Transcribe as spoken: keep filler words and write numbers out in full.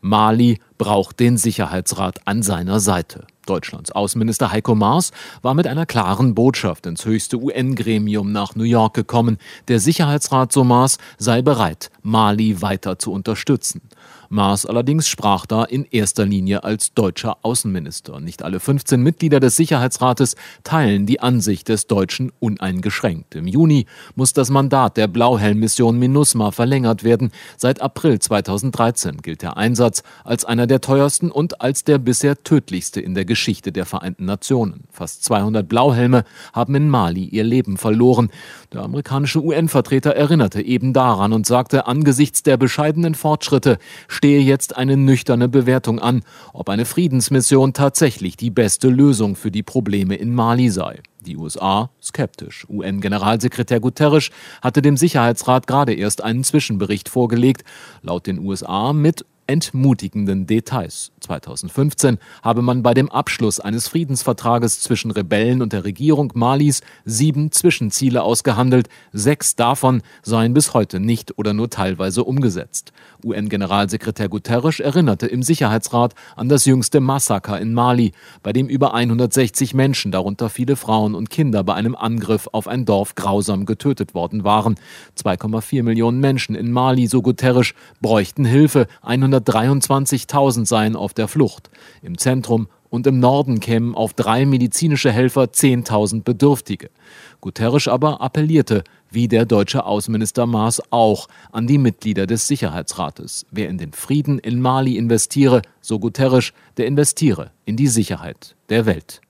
Mali braucht den Sicherheitsrat an seiner Seite. Deutschlands Außenminister Heiko Maas war mit einer klaren Botschaft ins höchste U N-Gremium nach New York gekommen. Der Sicherheitsrat, so Maas, sei bereit, Mali weiter zu unterstützen. Maas allerdings sprach da in erster Linie als deutscher Außenminister. Nicht alle fünfzehn Mitglieder des Sicherheitsrates teilen die Ansicht des Deutschen uneingeschränkt. Im Juni muss das Mandat der Blauhelm-Mission MINUSMA verlängert werden. Seit April zweitausenddreizehn gilt der Einsatz als einer der teuersten und als der bisher tödlichste in der Geschichte der Vereinten Nationen. Fast zweihundert Blauhelme haben in Mali ihr Leben verloren. Der amerikanische U N-Vertreter erinnerte eben daran und sagte, angesichts der bescheidenen Fortschritte stehe jetzt eine nüchterne Bewertung an, ob eine Friedensmission tatsächlich die beste Lösung für die Probleme in Mali sei. Die U S A skeptisch. U N-Generalsekretär Guterres hatte dem Sicherheitsrat gerade erst einen Zwischenbericht vorgelegt, laut den U S A mit entmutigenden Details. zweitausendfünfzehn habe man bei dem Abschluss eines Friedensvertrages zwischen Rebellen und der Regierung Malis sieben Zwischenziele ausgehandelt. Sechs davon seien bis heute nicht oder nur teilweise umgesetzt. U N-Generalsekretär Guterres erinnerte im Sicherheitsrat an das jüngste Massaker in Mali, bei dem über hundertsechzig Menschen, darunter viele Frauen und Kinder, bei einem Angriff auf ein Dorf grausam getötet worden waren. zwei Komma vier Millionen Menschen in Mali, so Guterres, bräuchten Hilfe. hundertdreiundzwanzigtausend seien auf der Flucht. Im Zentrum und im Norden kämen auf drei medizinische Helfer zehntausend Bedürftige. Guterres aber appellierte, wie der deutsche Außenminister Maas auch, an die Mitglieder des Sicherheitsrates. Wer in den Frieden in Mali investiere, so Guterres, der investiere in die Sicherheit der Welt.